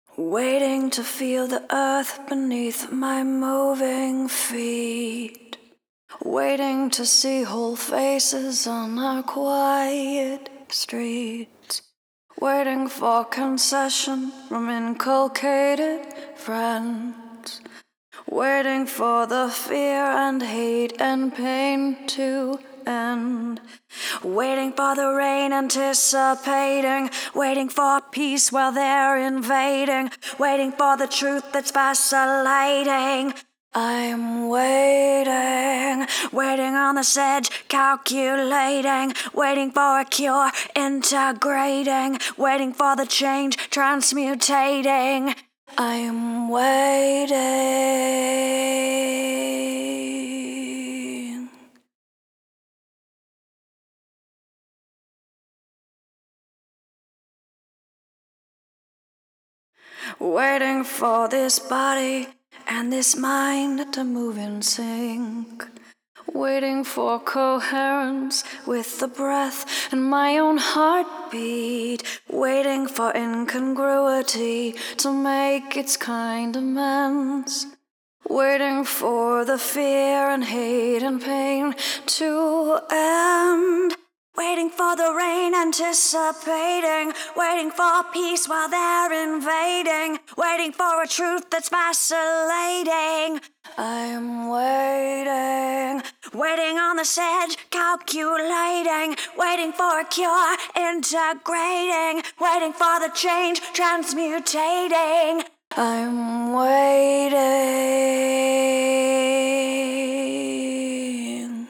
Waiting to feel the earth beneath my moving feet. Waiting to see whole faces on our quiet streets. Waiting for concession from inculcated friends. Waiting for the fear and hate and pain to end. Waiting for the rain, anticipating. Waiting for peace while they're invading. Waiting for the truth that's vacillating. I'm waiting, waiting on the sedge, calculating, waiting for a cure, integrating, waiting for the change, transmutating. I'm waiting. Waiting for this body and this mind to move in sync. Waiting for coherence with the breath and my own heartbeat. Waiting for incongruity to make its kind amends. Waiting for the fear and hate and pain to end. Waiting for the rain, anticipating. Waiting for peace while they're invading. Waiting for a truth that's vacillating. I'm waiting, waiting on the sedge, calculating. Waiting for a cure, integrating. Waiting for the change, transmutating. I'm waiting.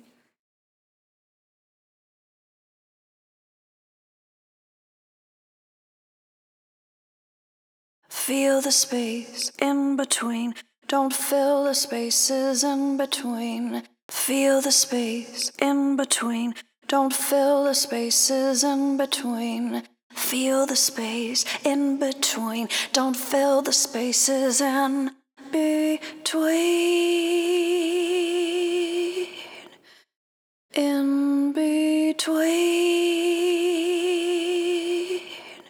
Feel the space in between. Don't fill the spaces in between. Feel the space in between. Don't fill the spaces in between. Feel the space in between. Don't fill the spaces in between. In between.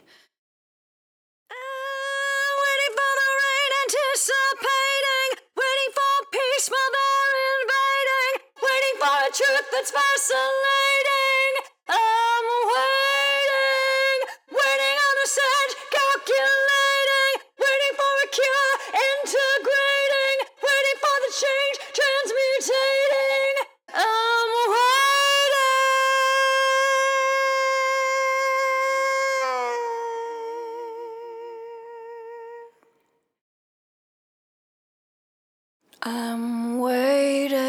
Waiting for the rain, anticipating. Waiting for peace while they're invading. Waiting for a truth that's vacillating. I'm waiting, waiting on the sedge, calculating. Waiting for a cure, integrating. Waiting for the change, transmutating. I'm waiting. I'm waiting.